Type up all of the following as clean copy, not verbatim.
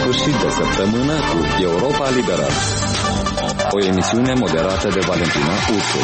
sfârșit de săptămână cu Europa Liberă. O emisiune moderată de Valentina Ursu.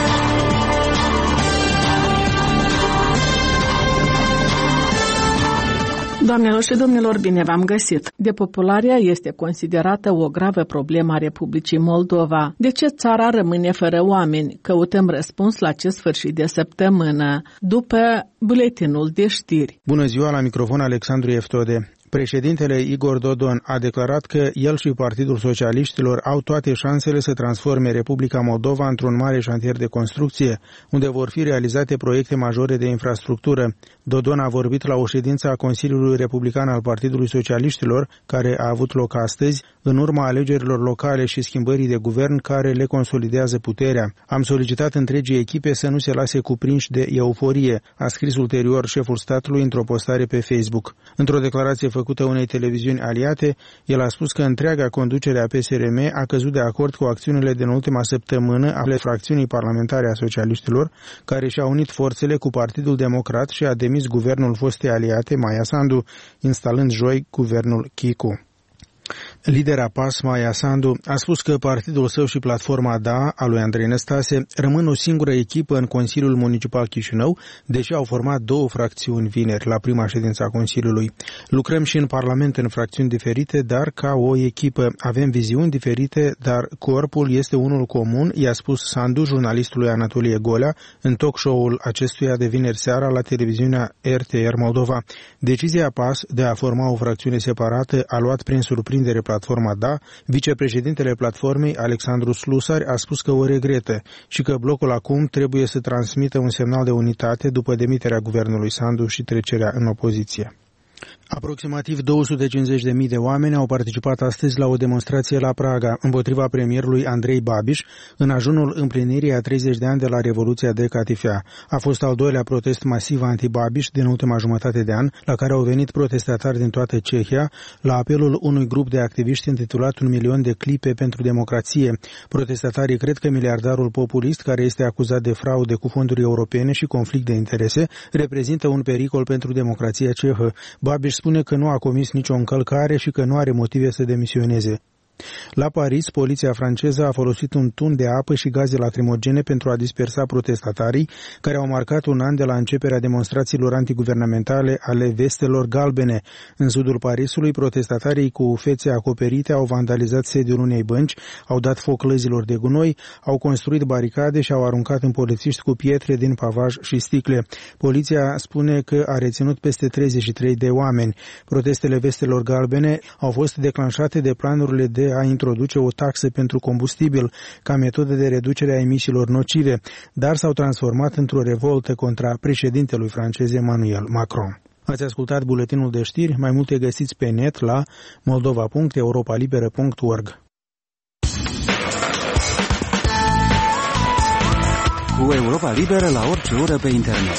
Doamnelor și domnilor, bine v-am găsit! Depopularea este considerată o gravă problemă a Republicii Moldova. De ce țara rămâne fără oameni? Căutăm răspuns la acest sfârșit de săptămână, după buletinul de știri. Bună ziua, la microfon Alexandru Eftode. Președintele Igor Dodon a declarat că el și Partidul Socialiștilor au toate șansele să transforme Republica Moldova într-un mare șantier de construcție, unde vor fi realizate proiecte majore de infrastructură. Dodon a vorbit la o ședință a Consiliului Republican al Partidului Socialiștilor, care a avut loc astăzi, în urma alegerilor locale și schimbării de guvern care le consolidează puterea. Am solicitat întregii echipe să nu se lase cuprinși de euforie, a scris ulterior șeful statului într-o postare pe Facebook. Într-o declarație făcută unei televiziuni aliate, el a spus că întreaga conducere a PSRM a căzut de acord cu acțiunile din ultima săptămână ale fracțiunii parlamentare a socialiștilor, care și-a unit forțele cu Partidul Democrat și a demis guvernul fostei aliate, Maia Sandu, instalând joi guvernul Chicu. Lidera PAS, Maia Sandu, a spus că partidul său și platforma DA, a lui Andrei Năstase, rămân o singură echipă în Consiliul Municipal Chișinău, deși au format două fracțiuni vineri la prima ședință a Consiliului. Lucrăm și în Parlament în fracțiuni diferite, dar ca o echipă. Avem viziuni diferite, dar corpul este unul comun, i-a spus Sandu jurnalistului Anatolie Golea în talk show-ul acestuia de vineri seara la televiziunea RTR Moldova. Decizia PAS de a forma o fracțiune separată a luat prin surprindere platforma DA. Vicepreședintele platformei, Alexandru Slusari, a spus că o regretă și că blocul acum trebuie să transmită un semnal de unitate după demiterea guvernului Sandu și trecerea în opoziție. Aproximativ 250.000 de oameni au participat astăzi la o demonstrație la Praga împotriva premierului Andrei Babiš în ajunul împlinirii a 30 de ani de la Revoluția de Catifea. A fost al doilea protest masiv anti-Babiš din ultima jumătate de an, la care au venit protestatari din toată Cehia, la apelul unui grup de activiști intitulat 1 milion de clipe pentru democrație. Protestatarii cred că miliardarul populist, care este acuzat de fraude cu fonduri europene și conflict de interese, reprezintă un pericol pentru democrația cehă. Babiš spune că nu a comis nicio încălcare și că nu are motive să demisioneze. La Paris, poliția franceză a folosit un tun de apă și gaze lacrimogene pentru a dispersa protestatarii care au marcat un an de la începerea demonstrațiilor antiguvernamentale ale vestelor galbene. În sudul Parisului, protestatarii cu fețe acoperite au vandalizat sediul unei bănci, au dat foc lăzilor de gunoi, au construit baricade și au aruncat în polițiști cu pietre din pavaj și sticle. Poliția spune că a reținut peste 33 de oameni. Protestele vestelor galbene au fost declanșate de planurile de a introduce o taxă pentru combustibil ca metodă de reducere a emisiilor nocive, dar s-au transformat într-o revoltă contra președintelui francez Emmanuel Macron. Ați ascultat buletinul de știri, mai multe găsiți pe net la moldova.europalibera.org. Cu Europa Liberă la orice oră pe internet.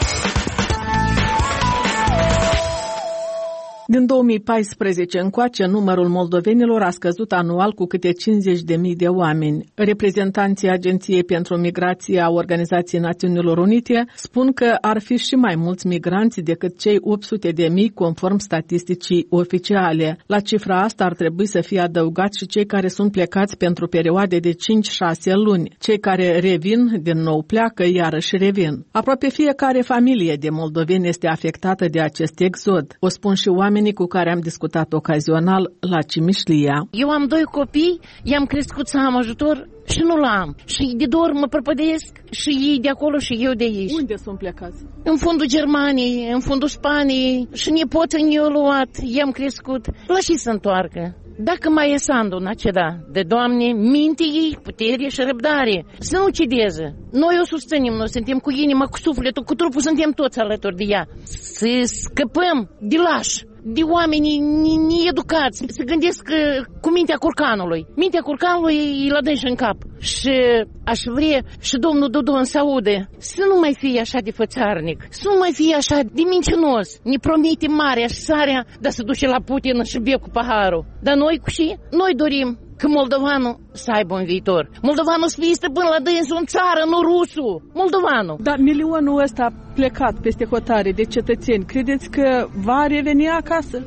Din 2014 încoace, numărul moldovenilor a scăzut anual cu câte 50.000 de oameni. Reprezentanții Agenției pentru Migrație a Organizației Națiunilor Unite spun că ar fi și mai mulți migranți decât cei 800.000 conform statisticii oficiale. La cifra asta ar trebui să fie adăugați și cei care sunt plecați pentru perioade de 5-6 luni. Cei care revin din nou pleacă, iarăși revin. Aproape fiecare familie de moldoveni este afectată de acest exod. O spun și oamenii cu care am discutat ocazional la Cimișlia. Eu am 2 copii, i-am crescut să am ajutor și nu l-am. Și de 2 ori mă prăpădesc și ei de acolo și eu de aici. Unde sunt plecați? În fundul Germaniei, în fundul Spaniei și nepoții ne-au luat, i-am crescut. La și să întoarcă. Dacă mai e Sandu n-a cedat de Doamne, minte ei, putere și răbdare, să nu cedeze. Noi o susținem, noi suntem cu inima, cu sufletul, cu trupul, suntem toți alături de ea. Să scăpăm de lași, de oamenii needucați, să gândesc cu mintea curcanului. Mintea curcanului îi la dânși în cap. Și aș vrea și domnul Dodon să aude să nu mai fie așa de fățarnic, să nu mai fie așa de mincinos. Ne promite marea și sarea, dar să duce la Putin și bea cu paharul. Dar noi dorim că moldovanul să aibă un viitor. Moldovanul să fie stăpân la dânsul în țară, nu rusul. Moldovanul. Dar milionul ăsta plecat peste hotare de cetățeni, credeți că va reveni acasă?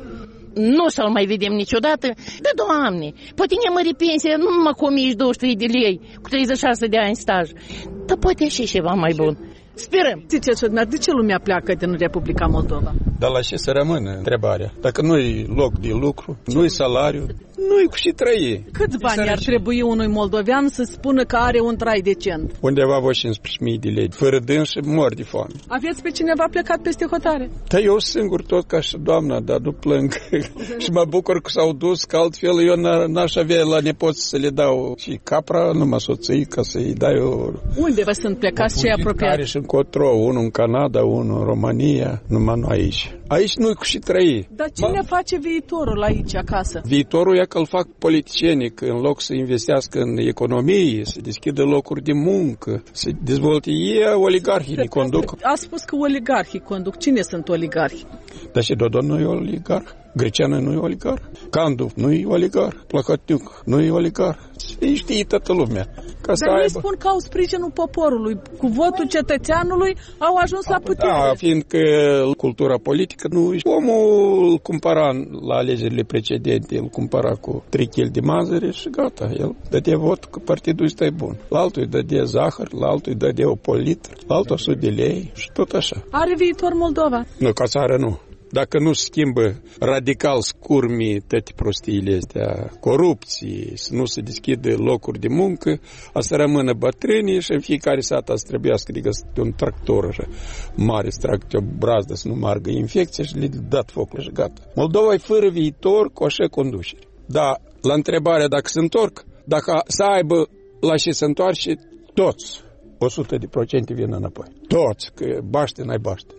nu o să-l mai vedem niciodată. Da, Doamne, poate ne mări pensia nu numai cu 1223 de lei, cu 36 de ani staj, dar poate și ceva mai bun. Sperăm. Ziceți, de ce lumea pleacă din Republica Moldova? Dar la ce să rămână întrebarea? Dacă nu-i loc de lucru, nu-i salariu, nu-i cu și trăie. Câți bani ar trebui unui moldovean să spună că are un trai decent? Undeva vreo 15.000 de lei. Fără dânsi mor de foame. Aveți pe cineva plecat peste hotare? Da, eu singur tot ca și doamna, dar nu plâng. Și mă bucur că s-au dus, că altfel eu n-aș avea la nepoți să le dau și capra, numai soții, ca să-i dai o... Unde vă sunt plecați cei apropiați? Care și încotro, unul în Canada, unul în România, numai nu aici. Aici nu-i cu și trăi. Dar cine face viitorul aici, acasă? Viitorul e că îl fac politicienii, că în loc să investească în economie, să deschidă locuri de muncă, să dezvolte oligarhii ne conduc. A spus că oligarhii conduc. Cine sunt oligarhi? Dar și Dodon nu e oligarh. Greceană nu e oligarh. Candu nu e oligarh. Plahotniuc nu e oligarh. Ei știe toată lumea. Dar ei spun că au sprijinul poporului. Cu votul cetățeanului au ajuns la putere. Da, fiindcă cultura politică nu... Omul îl cumpăra la alegerile precedente, îl cumpăra cu 3 kg de mazăre și gata. El dădea vot că partidul ăsta e bun. La altul îi dădea zahăr, la altul îi dădea o politru, la altul 100 de lei și tot așa. Are viitor Moldova? Nu, ca țară nu. Dacă nu schimbă radical scurmii toate prostiile astea, corupții, să nu se deschidă locuri de muncă, a să rămână bătrânii și în fiecare sat a să trebuiască de găsit un tractor așa, mare, să tragă o brazdă să nu margă infecție și le dat focul și gata. Moldova e fără viitor cu așa conducere. Dar la întrebarea dacă se întorc, dacă să aibă la ce se întoarce, toți, 100% vin înapoi. Toți, că baște, n-ai baște.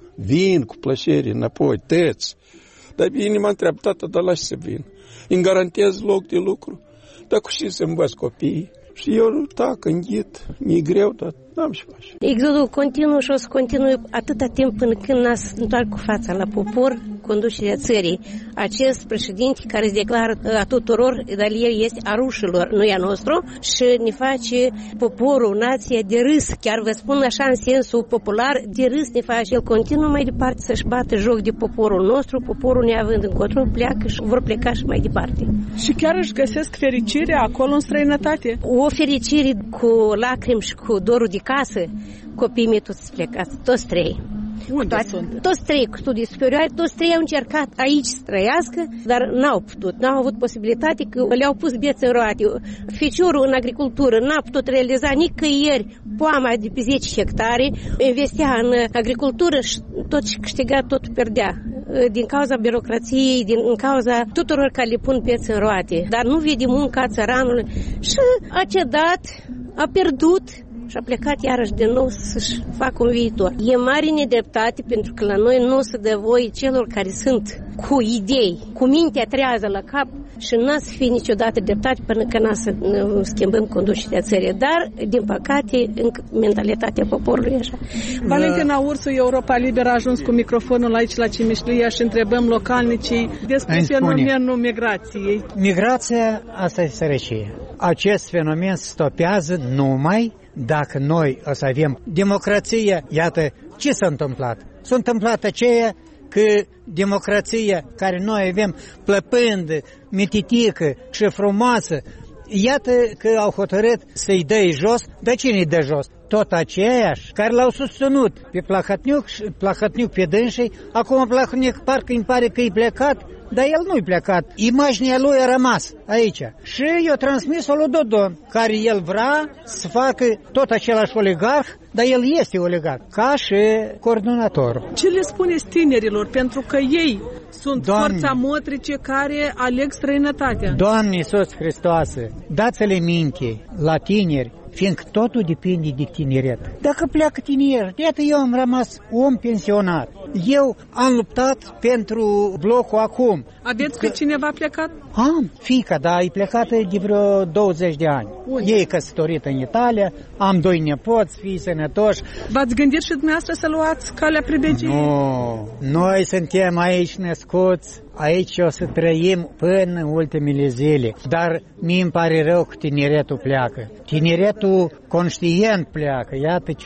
Vin cu plăcere înapoi, tăți. Dar bine mă întreabă, tată, dar la ce să vin? Îmi garantez loc de lucru. Dar cu ce să învăț copiii? Și eu, tac, înghit, mi-e greu, dar n-am ce face. Exodul continuă și o să continue atâta timp până când n-a să întoarcă cu fața la popor, conducerea țării. Acest președinte care se declară a tuturor, dar el este a rușilor, nu e a nostru, și ne face poporul, nația de râs, chiar vă spun așa în sensul popular, de râs ne face. El continuă mai departe să-și bată joc de poporul nostru, poporul neavând încotro, pleacă și vor pleca și mai departe. Și chiar își găsesc fericirea acolo în străinătate? O fericire cu lacrimi și cu dorul de casă, copiii mei toți plecați, toți trei. Unde sunt? Toți trei cu studii superioare, toți trei au încercat aici să trăiască, dar n-au putut, n-au avut posibilitate, că le-au pus bețe în roate. Ficiorul în agricultură n-a putut realiza nicăieri poama de pe 10 hectare, investea în agricultură și tot ce câștiga, tot pierdea. Din cauza birocrației, din cauza tuturor care le pun bețe în roate. Dar nu vede munca țăranului și a cedat, a pierdut și a plecat iarăși de nou să-și facă un viitor. E mare nedreptate pentru că la noi nu se dă voie celor care sunt cu idei, cu mintea trează la cap și n-a să fie niciodată dreptate până când n-a să schimbăm conducerea țării. Dar, din păcate, încă mentalitatea poporului e așa. Valentina Ursu, Europa Liberă, a ajuns cu microfonul aici la Cimișlia și întrebăm localnicii despre fenomenul migrației. Migrația, asta e sărăcie. Acest fenomen stopează numai dacă noi o să avem democrație. Iată ce s-a întâmplat. S-a întâmplat aceea că democrația care noi avem plăpândă, mititică și frumoasă, iată că au hotărât să-i dă jos. De cine îi dă jos? Tot aceiași care l-au susținut pe Plahotniuc pe dânsii. Acum Plahotniuc parcă îmi pare că e plecat, dar el nu-i plecat. Imaginea lui a rămas aici. Și i-a transmis-o lui Dodon, care el vrea să facă tot același oligarh, dar el este oligarh, ca și coordonator. Ce le spuneți tinerilor? Pentru că ei sunt forța motrice care aleg străinătatea. Doamne Iisus Hristoase, dați-le minte la tineri, fiindcă totul depinde de tineret. Dacă pleacă tineri, iată eu am rămas om pensionar. Eu am luptat pentru blocul acum. Aveți pe cineva plecat? Am, fiica, dar e plecată de vreo 20 de ani. Unde? E căsătorită în Italia, am 2 nepoți, fii sănătoși. V-ați gândit și dumneavoastră să luați calea pribegiei? Nu, noi suntem aici născuți, aici o să trăim până în ultimele zile. Dar mie îmi pare rău că tineretul pleacă. Tineretul conștient pleacă, iată ce.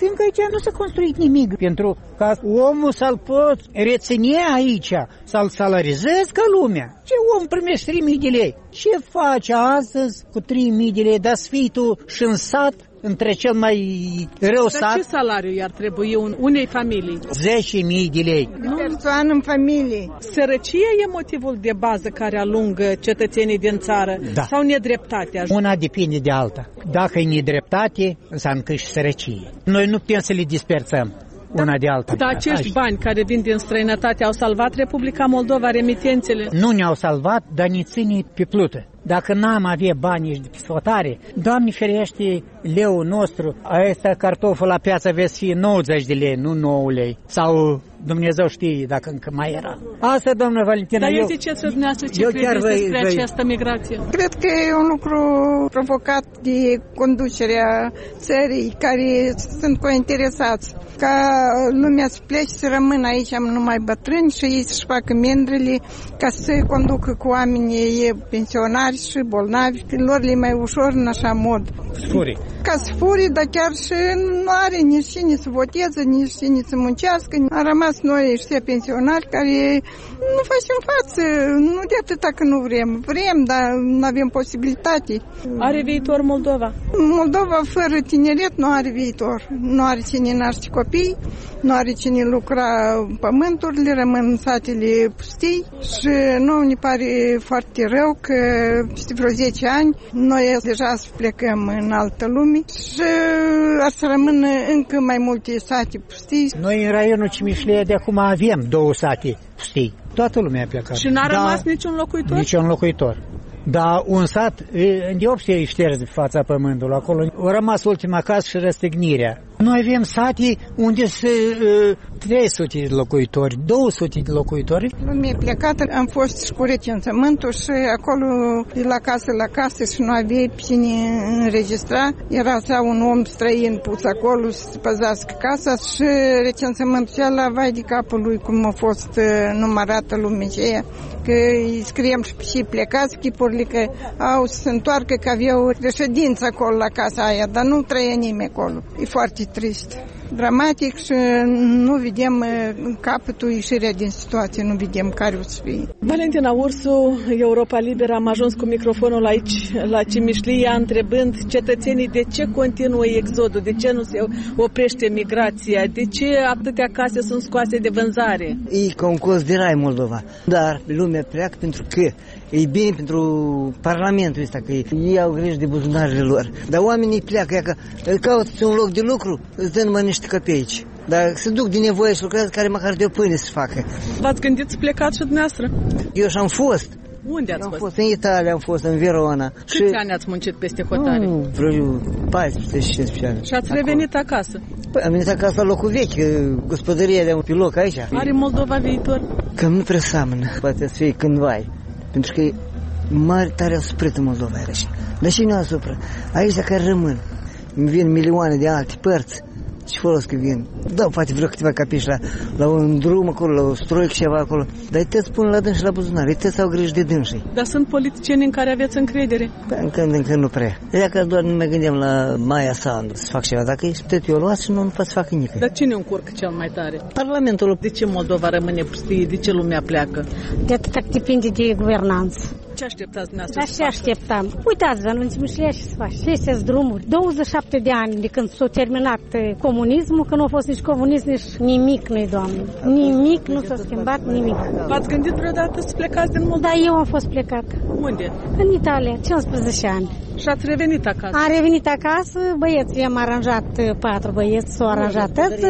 fiindcă aici nu s-a construit nimic. Pentru ca omul să-l poți reține aici, să-l salarizezi ca lumea. Ce om primește 3.000 de lei? Ce faci astăzi cu 3.000 de lei? Dar să fii tu și în sat, între cel mai rău sat. Dar ce salariu i-ar trebui unei familii? 10.000 de lei. Persoană în familie. Sărăcia e motivul de bază care alungă cetățenii din țară? Da. Sau nedreptatea? Una depinde de alta. Dacă e nedreptate, înseamnă că e și sărăcie. Noi nu putem să le dispersăm una de alta. Dar acești bani care vin din străinătate au salvat Republica Moldova, remitențele? Nu ne-au salvat, dar ne ține pe plută. Dacă n-am avea bani de pisfotare, Doamne ferește, leul nostru, ăsta cartoful la piață vezi fi 90 de lei, nu 9 lei. Sau Dumnezeu știe dacă încă mai era. Asta, doamnă Valentina, dar ziceți dumneavoastră ce credeți despre această migrație? Cred că e un lucru provocat de conducerea țării care sunt cointeresați. Ca lumea să plece, să rămână aici numai bătrâni și ei să-și facă mendrele ca să conducă cu oamenii pensionari și bolnavi, că lor le mai ușor în așa mod. Furi. Ca să furi, dar chiar și nu are nici cine să voteze, nici cine să muncească. Am rămas noi ăștia pensionari care nu facem față, nu de atâta că nu vrem. Vrem, dar nu avem posibilitate. Are viitor Moldova? Moldova fără tineret nu are viitor. Nu are cine naște copii, nu are cine lucra pământurile, rămân satele pustii și nu ne pare foarte rău că peste vreo 10 ani noi deja să plecăm în altă lume și ar să rămână încă mai multe sate pustii. Noi în raionul Cimișlea de acum avem 2 sate pustii. Toată lumea a plecat. Și n-a rămas niciun locuitor? Niciun locuitor. Dar un sat, de 8 e șters de fața pământului. Acolo a rămas ultima casă și răstignirea. Noi avem sate unde sunt 300 de locuitori, 200 de locuitori. Lumea plecată, am fost și cu recensământul și acolo de la casă la casă și nu aveai pe cine înregistra. Era sau un om străin pus acolo să păzească casa și recensământul ăla, vai de capul lui cum a fost numărată lumea aceea. Că îi scriem și plecați chipurile că au să se întoarcă, că aveau reședință acolo la casa aia, dar nu trăie nimeni acolo. E foarte trist, dramatic și nu vedem capătul, ieșirea din situație, nu vedem care o să fie. Valentina Ursu, Europa Liberă, am ajuns cu microfonul aici la Cimișlia întrebând cetățenii de ce continuă exodul, de ce nu se oprește migrația, de ce atâtea case sunt scoase de vânzare. E ca un colț de rai Moldova, dar lumea pleacă pentru că e bine pentru Parlamentul ăsta, că ei au grijă de buzunarele lor. Dar oamenii pleacă, că caută un loc de lucru, îți dă numai niște copeici. Dar se duc din nevoie și lucrează care măcar de o pâine să facă. V-ați gândit să plecați și dumneavoastră? Eu și-am fost. Unde ați fost? În Italia, am fost în Verona. Câți ani ați muncit peste hotare? Vreo 14-15 ani. Și ați revenit acasă? Păi, am venit acasă la locul vechi, gospodăria de pe loc aici. Are Moldova viitor? Cam nu prea seamănă, poate să fie cândva. Pentru că e mare tare asuprit în Moldova aici. Dar și nu asupra. Aici care rămân. Îmi vin milioane de alte părți. Ce folos că vin? Dau poate vreo câteva capiși la un drum acolo, la o stroică ceva acolo. Dar te spun la dânsi la buzunar, te au grijă de dânsii. Dar sunt politicieni în care aveți încredere? Păi încă nu prea. Dacă doar nu mai gândeam la Maia Sandu să fac ceva. Dacă ești tot eu luat și nu pot să fac nimic. Dar cine încurcă cel mai tare? Parlamentul. De ce Moldova rămâne pustie? De ce lumea pleacă? De atât depinde de guvernanță. Ce așteptați dumneavoastră? Dar ce așteptam? Uitați-vă, în Cimișlea ce se face? Ce este drumuri? 27 de ani de când s-a terminat comunismul, că nu a fost nici comunism, nici nimic, nu-i, Doamne. Nimic, nu s-a schimbat nimic. V-ați gândit vreodată să plecați din Moldova? Da, eu am fost plecat. Unde? În Italia, 15 ani. Și ați revenit acasă? Am revenit acasă, băieții, am aranjat 4 băieți, s-au aranjat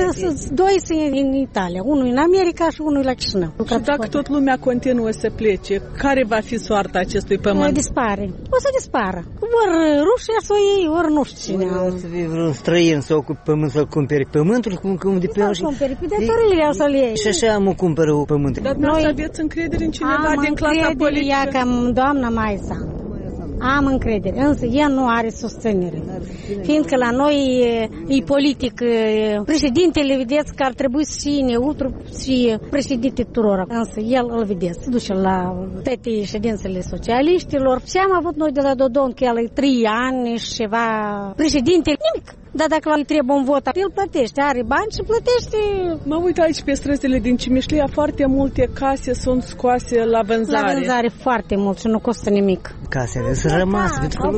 2 sunt în Italia, unul în America și unul la Chișinău. Și dacă tot lumea continuă să plece, care va fi soarta acestui pământ? Dispare. O să dispară. Ori Rusia să o iei, ori nu știu cine. O să fie vreun străin să ocupe pământ, să-l cumpere pământul, cum de pe el. Să-l cumpere, pe datorile o să-l iei. Și așa mă cumpără pământul. Dar noi aveți încredere în cineva din clasa politică? Am încredere, doamna Maisa. Am încredere, însă ea nu are susținere. Fiindcă la noi e politic. Președintele, vedeți că ar trebui să fie neutru și președinte tuturor. Însă el, îl vedeți, se duce la toate ședințele socialiștilor. Și am avut noi de la Dodon că el e 3 ani și ceva președinte, nimic. Dar dacă îi trebuie un vot, el plătește, are bani și plătește. Mă uit aici pe străzile din Cimișlia, foarte multe case sunt scoase la vânzare. La vânzare foarte mult și nu costă nimic. Casele sunt rămase.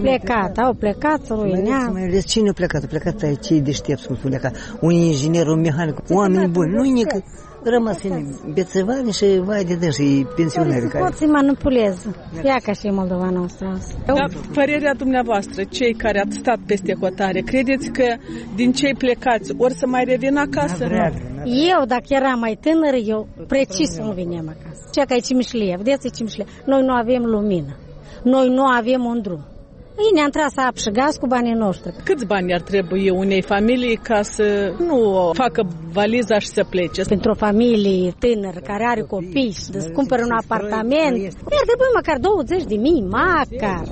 Au plecat, să ruinează. Mai ales cine a plecat? A plecat aici cei deștepți, cum spunea, ca un inginer, un mehanic, oameni buni, nu-i nică. Rămas bețevani și vai de dâns și pensionari. Pot să-i manipuleze. Ia ca și Moldova noastră. Dar părerea dumneavoastră, cei care ați stat peste hotare, credeți că din cei plecați ori să mai revină acasă? Eu, dacă eram mai tânără, eu precis nu veneam acasă. Cea ca e Cimișlia, vedeți, e Cimișlia. Noi nu avem lumină. Noi nu avem un drum. Ei ne-am tras apă și gaz cu banii noștri. Câți bani ar trebui unei familii ca să nu facă valiza și să plece? Pentru o familie tânără care are copii și să cumpere un apartament, ar trebui măcar 20.000, măcar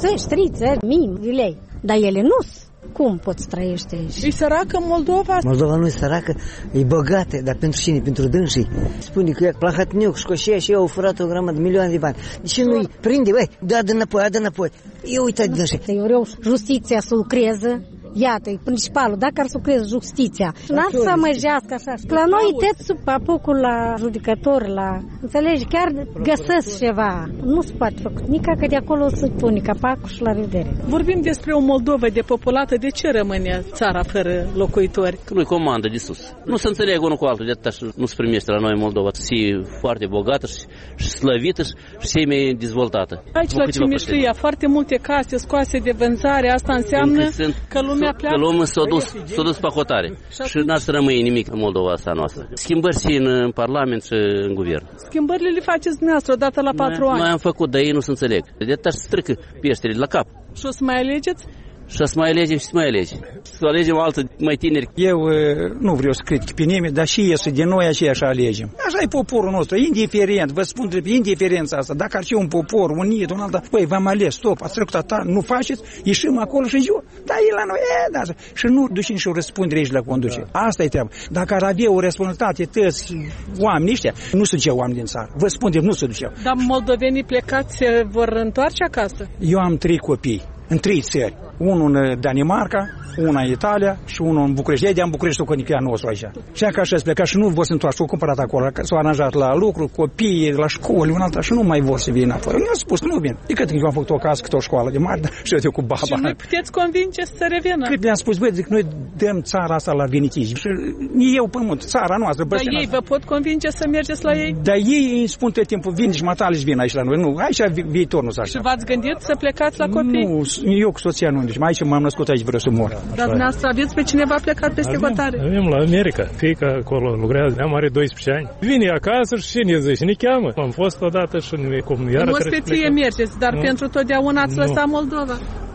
20-30.000 de lei. Dar ele nu-s. Cum poți trăiește aici? E săracă Moldova? Moldova nu e săracă, e bogată, dar pentru cine? Pentru dânsii. Spune că e Plahatniuc, Școșea și eu au furat o grămadă, milioane de bani. De ce nu-i prinde? Băi, dă înapoi. Eu uitați dânsii. Eu vreau justiția să lucreze. Iată, e principalul, dacă ar să lucreze justiția. N-ar să măjească așa. La noi te sub apucul la judecători, înțelegi, chiar găsesc ceva. Nu se poate făcut nica, că de acolo se pune capacul și la revedere. Vorbim despre o Moldovă depopulată. De ce rămâne țara fără locuitori? Că nu-i comandă de sus. Nu se înțeleg unul cu altul, de atâta și nu se primește la noi în Moldova. Să fie foarte bogată și slăvită și să mai dezvoltată. Aici la Cimișlia, foarte multe case scoase de vânzare, asta înseamnă că lumea pleacă. Că lumea s-a dus pe hotare și n-ar să rămâie nimic în Moldova asta noastră. Schimbări și în Parlament și în guvern. Schimbările le faceți dumneavoastră odată la 4 ani. Noi am făcut, dar ei nu se înțeleg. De atâta să strică peștele la cap. Și o să mai alegeți? Și să mai alegem și să mai alegem. Să alegem o altă mai tineri. Eu nu vreau să critic pe nimeni, dar și iese de noi aceeași alegem. Așa e poporul nostru, indiferent, vă spun de indiferența asta. Dacă ar fi un popor unit, un altă, păi v-am ales, stop, ați trecut ta, nu faceți, ieșim acolo și eu. Da, e la noi, da. Și nu ducem și o răspundere aici la conducere. Asta e treaba. Dacă ar avea o responsabilitate toți oamenii ăștia, nu se duceau oameni din țară. Vă spun de nu se duceau. Dar moldovenii plecați se vor întoarce acasă? Eu am 3 copii în 3 țări. Unul în Danemarca, una în Italia și unul în București. Ei de-am București, că nici nostru aici. Și ca așa pleca și nu vor să întoarce, s-au cumpărat acolo, s-au aranjat la lucru, copii, la școli, un alta și nu mai vor să vină apoi. Eu mi-am spus, nu vin. Decât eu am făcut o casă, cât o școală de mare, și eu cu baba. Și nu puteți convinge să revină. Cât le-am spus, băi, zic, noi dăm țara asta la venitici. Și eu pământ, țara noastră. Dar ei vă pot convinge să mergeți la ei? Dar ei îmi spun tot timpul, vin și matale și vin aici la noi. Nu, aici viitor nu s-a așa. Și v-ați gândit să plecați la copii? Nu, eu cu soția nu, deci aici m-am născut aici, vreau să mor. Dar dumneavoastră aveți pe cineva plecat peste hotare? Avem la America. Fiica acolo lucrează, am are 12 ani. Vine acasă și cine zice, ne cheamă. Am fost odată și cum iară. În ospeție mergeți, dar pentru totdeauna ați lăsat Moldova.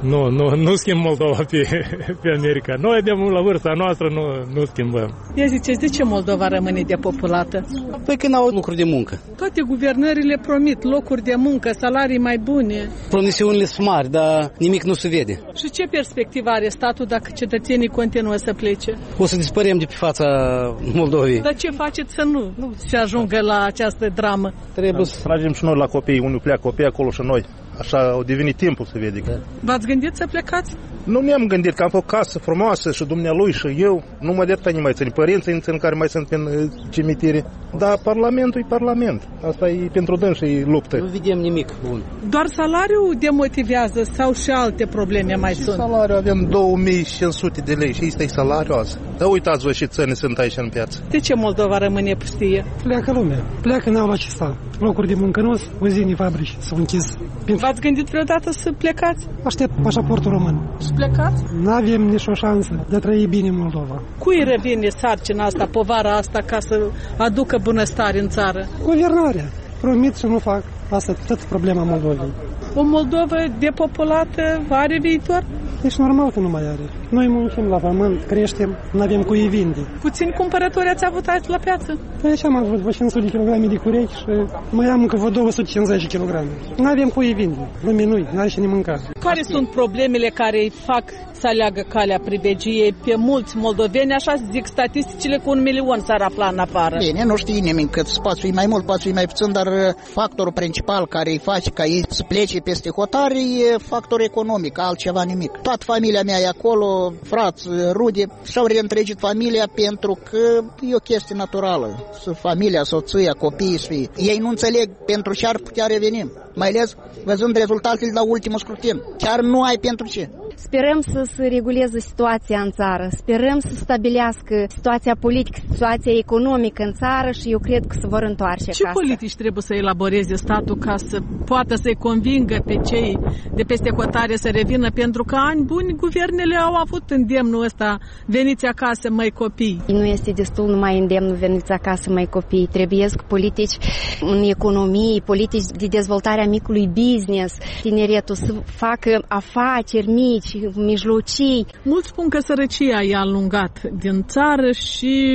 Nu schimb Moldova pe America. Noi de la vârsta noastră nu schimbăm. Ia ziceți, de ce Moldova rămâne depopulată? Păi că n-au lucruri de muncă. Toate guvernările promit locuri de muncă, salarii mai bune. Promisiunile sunt mari, dar nimic nu se vede. Și ce perspectivă are statul dacă cetățenii continuă să plece? O să dispărem de pe fața Moldovei. Dar ce faceți să nu se ajungă la această dramă? Trebuie să tragem și noi la copii, unde pleacă copiii acolo și noi. Așa au devenit timpul să vede. V-ați gândit să plecați? Nu mi-am gândit că am făcut casă frumoasă și dumnealui și eu. Numai de atât mai țin. Părinții în care mai sunt în cimitire. Dar Parlamentul e Parlament. Asta e pentru dânsii luptă. Nu vedem nimic bun. Doar salariul demotivează sau și alte probleme mai sunt? Salariul avem 2500 de lei și ăsta e salariul azi. Dar uitați-vă și țări sunt aici în piață. De ce Moldova rămâne pustie? Pleacă lumea. Pleacă, n-au la ce sta. Locuri de muncă nu, uzini, fabrici s-au închis. V-ați gândit vreodată să plecați? Aștept pașaportul român. Și plecați? N-avem nicio șansă de a trăi bine în Moldova. Cui revine sarcina asta, povara asta, ca să aducă bunăstare în țară? Guvernarea. Promit și nu fac. Asta e tot problema Moldovei. O Moldovă depopulată are viitor? Deci normal că nu mai are. Noi muncim la pământ, creștem, nu avem cui vinde. Puțini cumpărători ați avut azi la piață? Păi aici am avut 500 de kg de curechi și mai am încă 250 kg. Nu avem cui vinde. Lumea nu are cine mânca. Care sunt problemele care îi fac să aleagă calea pribegiei pe mulți moldoveni? Așa zic statisticile, cu 1 milion s-ar afla în afară. Bine, nu știe nimeni cât poate fi mai mult, poate fi mai puțin, dar factorul principal care îi face ca ei să plece peste hotare e factorul economic, altceva nimic. Toată familia mea e acolo, frați, rude, și-au reîntregit familia pentru că e o chestie naturală. Familia, soția, copiii și ei nu înțeleg pentru ce ar putea reveni. Mai ales văzând rezultatele la ultimul scrutin. Chiar nu ai pentru ce. Sperăm să se reguleze situația în țară, sperăm să stabilească situația politică, situația economică în țară și eu cred că se vor întoarce acasă. Ce politici trebuie să elaboreze statul ca să poată să-i convingă pe cei de peste hotare să revină? Pentru că ani buni guvernele au avut îndemnul ăsta, veniți acasă, măi copii. Nu este destul numai îndemnul, veniți acasă, măi copii. Trebuie politici în economie, politici de dezvoltare a micului business, tineretul să facă afaceri mici, mijlocii. Mulți spun că sărăcia i-a alungat din țară și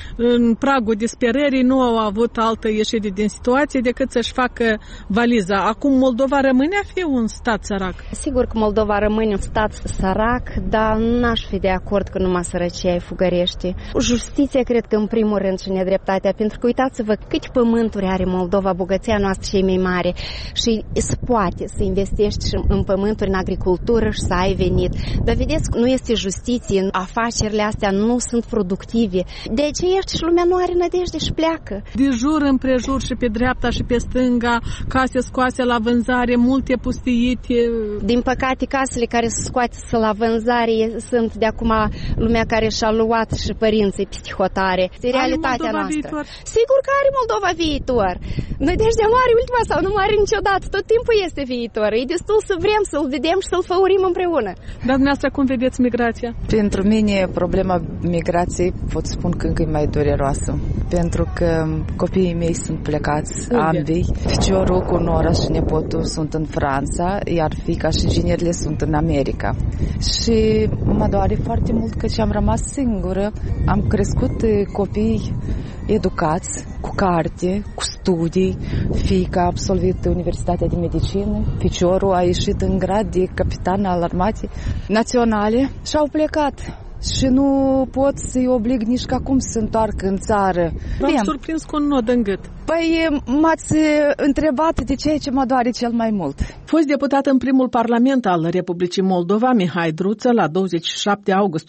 în pragul disperării nu au avut altă ieșire din situație decât să-și facă valiza. Acum Moldova rămâne a fi un stat sărac? Sigur că Moldova rămâne un stat sărac, dar n-aș fi de acord că numai sărăcia îi fugărește. Justiția cred că în primul rând și nedreptatea, pentru că uitați-vă câte pământuri are Moldova, bogăția noastră cei mai mare, și se poate să investești în pământuri, în agricultură și să ai venit. Dar vedeți, nu este justiție, afacerile astea nu sunt productive. De aceea și lumea nu are nădejde și pleacă. De jur împrejur și pe dreapta și pe stânga, case scoase la vânzare, multe pustiite. Din păcate, casele care se scoate la vânzare sunt de acum lumea care și-a luat și părinții peste hotare. Este realitatea noastră. Viitor? Sigur că are Moldova viitor. Nădejdea mare ultima sau nu mare niciodată. Tot timpul este viitor. E destul să vrem să-l vedem și să-l făurim împreună. Dar dumneavoastră cum vedeți migrația? Pentru mine problema migrației pot spun că încă e mai dureroasă. Pentru că copiii mei sunt plecați, ambii. Ficiorul cu nora și nepotul sunt în Franța, iar fiica și ginerile sunt în America. Și mă doare foarte mult că am rămas singură. Am crescut copii educați, cu carte, cu studii. Fiica a absolvit Universitatea de Medicină, ficiorul a ieșit în grad de capitan al Armatei Naționale și au plecat. Și nu pot să-i oblig nici ca cum să se întoarcă în țară. V-am surprins cu un nod în gât. Păi m-ați întrebat de ceea ce mă doare cel mai mult. Fost deputat în primul parlament al Republicii Moldova, Mihai Druță, la 27 august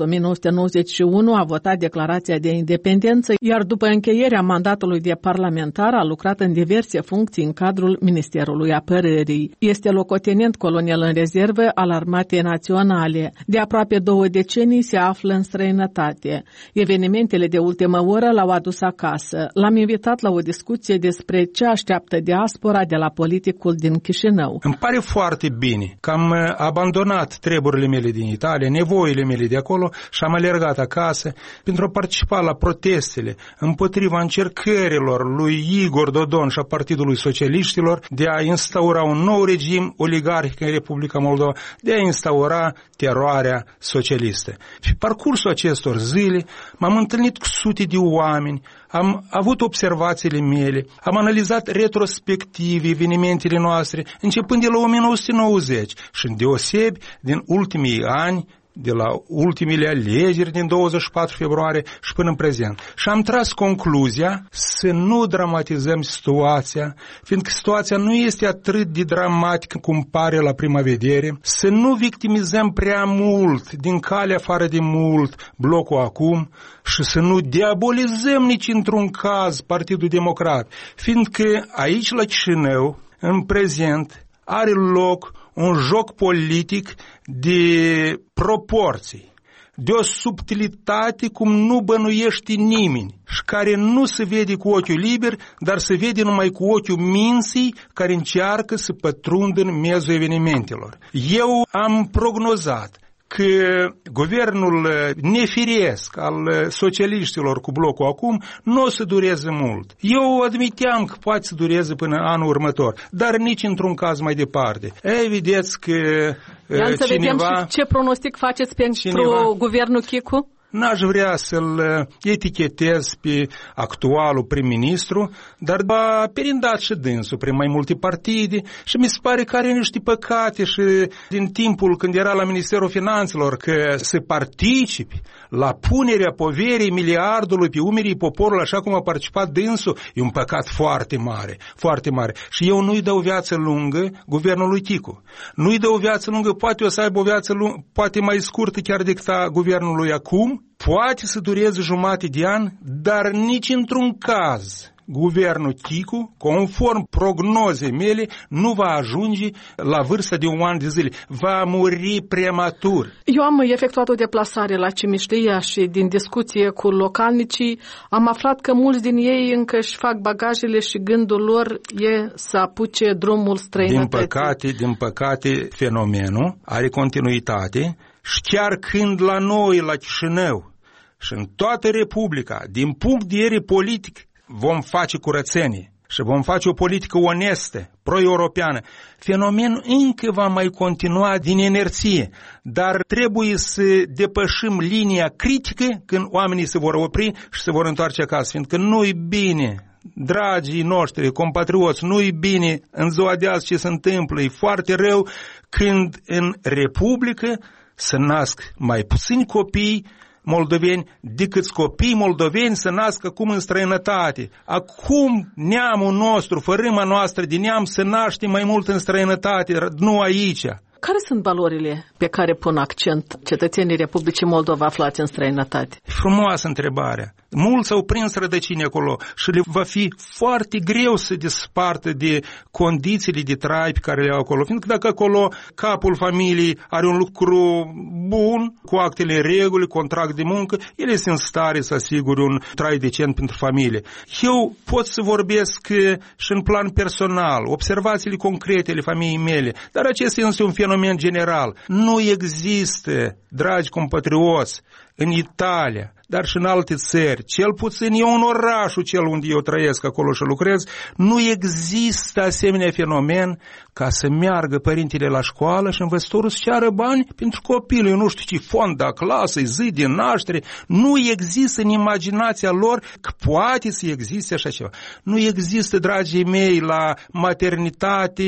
1991 a votat declarația de independență, iar după încheierea mandatului de parlamentar a lucrat în diverse funcții în cadrul Ministerului Apărării. Este locotenent colonel în rezervă al Armatei Naționale. De aproape 2 decenii se află în străinătate. Evenimentele de ultimă oră l-au adus acasă. L-am invitat la o discuție despre ce așteaptă diaspora de la politicul din Chișinău. Îmi pare foarte bine că am abandonat treburile mele din Italia, nevoile mele de acolo și am alergat acasă pentru a participa la protestele împotriva încercărilor lui Igor Dodon și a Partidului Socialiștilor de a instaura un nou regim oligarhic în Republica Moldova, de a instaura teroarea socialistă. Și parcursul acestor zile m-am întâlnit cu sute de oameni, am avut observațiile mele, am analizat retrospectiv evenimentele noastre începând de la 1990 și îndeosebi din ultimii ani, de la ultimele alegeri din 24 februarie și până în prezent. Și am tras concluzia să nu dramatizăm situația, fiindcă situația nu este atât de dramatică cum pare la prima vedere, să nu victimizăm prea mult, din calea afară de mult, blocul acum, și să nu diabolizăm nici într-un caz Partidul Democrat, fiindcă aici la Chișinău, în prezent, are loc un joc politic de proporții, de o subtilitate cum nu bănuiește nimeni și care nu se vede cu ochiul liber, dar se vede numai cu ochiul minții care încearcă să pătrundă în mezul evenimentelor. Eu am prognozat că guvernul nefiresc al socialiștilor cu blocul acum nu o să dureze mult. Eu admiteam că poate să dureze până anul următor, dar nici într-un caz mai departe. Vedeți că Să vedem și ce pronostic faceți pentru guvernul Chicu? N-aș vrea să-l etichetez pe actualul prim-ministru, dar a perindat și dânsul prin mai multe partide și mi se pare că are niște păcate și din timpul când era la Ministerul Finanțelor că să participi la punerea poverii miliardului pe umerii poporului așa cum a participat dânsul, e un păcat foarte mare, foarte mare. Și eu nu-i dau viață lungă guvernului Chicu. Nu-i dau viață lungă, poate o să aibă o viață lungă, poate mai scurtă chiar decât a guvernului acum, poate să dureze jumate de an, dar nici într-un caz guvernul Chicu, conform prognozei mele, nu va ajunge la vârsta de un an de zile. Va muri prematur. Eu am efectuat o deplasare la Cimiștea și din discuție cu localnicii am aflat că mulți din ei încă își fac bagajele și gândul lor e să apuce drumul străinătății. Din păcate, fenomenul are continuitate și chiar când la noi, la Chișinău și în toată Republica, din punct de vedere politic, vom face curățenie și vom face o politică onestă, pro-europeană. Fenomenul încă va mai continua din inerție, dar trebuie să depășim linia critică când oamenii se vor opri și se vor întoarce acasă, fiindcă nu-i bine, dragii noștri, compatrioți, nu-i bine în ziua de azi ce se întâmplă. E foarte rău când în Republică se nasc mai puțini copii moldoveni decât copii moldoveni să nască acum în străinătate. Acum neamul nostru, fărâma noastră de neam se naște mai mult în străinătate, nu aici. Care sunt valorile pe care pun accent cetățenii Republicii Moldova aflați în străinătate? Frumoasă întrebarea. Mulți au prins rădăcini acolo și le va fi foarte greu să despartă de condițiile de trai pe care le au acolo. Fiindcă dacă acolo capul familiei are un lucru bun, cu actele în regulă, contract de muncă, ele sunt în stare să asigure un trai decent pentru familie. Eu pot să vorbesc și în plan personal, observațiile concrete ale familiei mele, dar acesta este un fenomen general. Nu există, dragi compatrioți, în Italia, dar și în alte țări, cel puțin eu în orașul cel unde eu trăiesc acolo și lucrez, nu există asemenea fenomen ca să meargă părintele la școală și învățătorul să ceară bani pentru copil. Eu nu știu ce fond de clasă, zi de naștere. Nu există în imaginația lor că poate să existe așa ceva. Nu există, dragii mei, la maternitate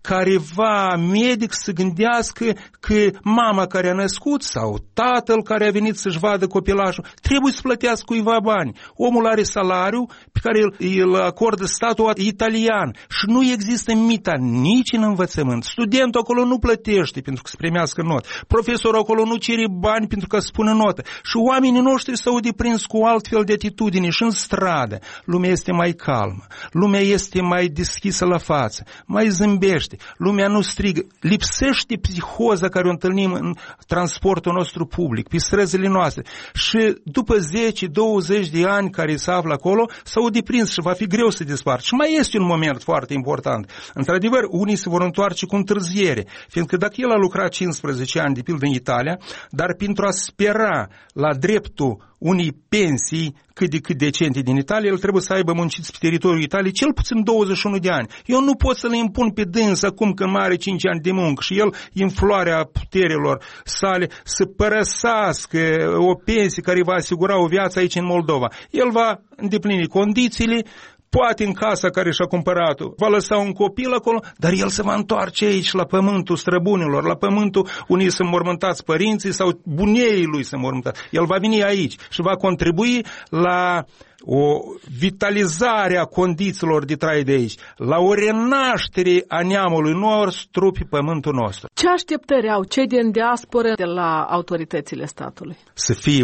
careva medic să gândească că mama care a născut sau tatăl care a venit să-și vadă copilașul trebuie să plătească cuiva bani. Omul are salariu pe care îl acordă statul italian și nu există mita nici în învățământ. Studentul acolo nu plătește pentru că să primească notă. Profesorul acolo nu cere bani pentru că să spună notă. Și oamenii noștri s-au deprins cu altfel de atitudine și în stradă. Lumea este mai calmă, lumea este mai deschisă la față, mai zâmbește. Lumea nu strigă. Lipsește psihoza care o întâlnim în transportul nostru public, pe străzile noastre. Și după 10-20 de ani care se află acolo, s-au deprins și va fi greu să despart. Și mai este un moment foarte important. Într-adevăr, unii se vor întoarce cu întârziere, fiindcă dacă el a lucrat 15 ani, de pildă în Italia, dar pentru a spera la dreptul unei pensii cât de cât decente din Italia, el trebuie să aibă munciți pe teritoriul Italiei cel puțin 21 de ani. Eu nu pot să le impun pe dâns acum că mai are 5 ani de muncă și el, în floarea puterilor sale, să părăsească o pensie care va asigura o viață aici în Moldova. El va îndeplini condițiile, poate în casa care și-a cumpărat-o, va lăsa un copil acolo, dar el se va întoarce aici la pământul străbunilor, la pământul unii sunt mormântați părinții sau bunieii lui sunt mormântați. El va veni aici și va contribui la o vitalizare a condițiilor de trai de aici, la o renaștere a neamului nostru pe pământul nostru. Ce așteptări au cei din diasporă de la autoritățile statului? Să fie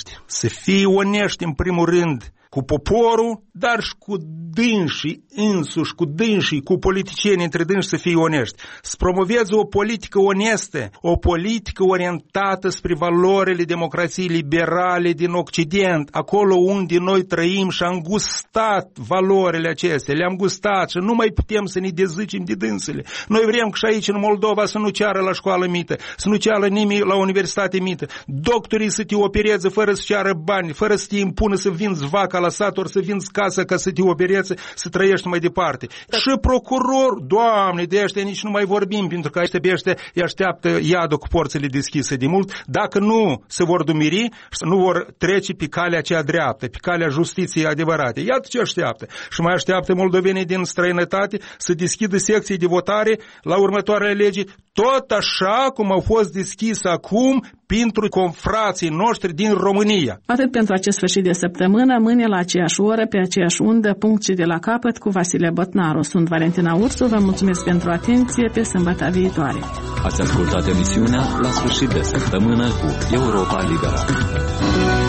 onești în primul rând cu poporul, dar și cu dânsii însuși, cu dânsii, cu politicieni între dânsi să fie onești. Să promoveze o politică onestă, o politică orientată spre valorile democrației liberale din Occident, acolo unde noi trăim și am gustat valorile acestea, le-am gustat și nu mai putem să ne dezicem de dânsele. Noi vrem că și aici în Moldova să nu ceară la școală mită, să nu ceară nimeni la universitate mită, doctorii să te opereze fără să ceară bani, fără să te impună să vinzi vaca la sat, ori să vinzi casa ca să te opereze vieță, să trăiești mai departe. Și procuror, Doamne, de ăștia nici nu mai vorbim, pentru că ăștia îi așteaptă iadul cu porțile deschise de mult, dacă nu se vor dumiri și nu vor trece pe calea cea dreaptă, pe calea justiției adevărate. Iată ce așteaptă. Și mai așteaptă moldovenii din străinătate să deschidă secții de votare la următoarele legi, tot așa cum au fost deschise acum pentru confrații noștri din România. Atât pentru acest sfârșit de săptămână, mâine la aceeași oră, pe aceeași undă, punct și de la capăt, cu Vasile Botnaru. Sunt Valentina Ursu, vă mulțumesc pentru atenție, pe sâmbătă viitoare. Ați ascultat emisiunea La sfârșit de săptămână cu Europa Liberă.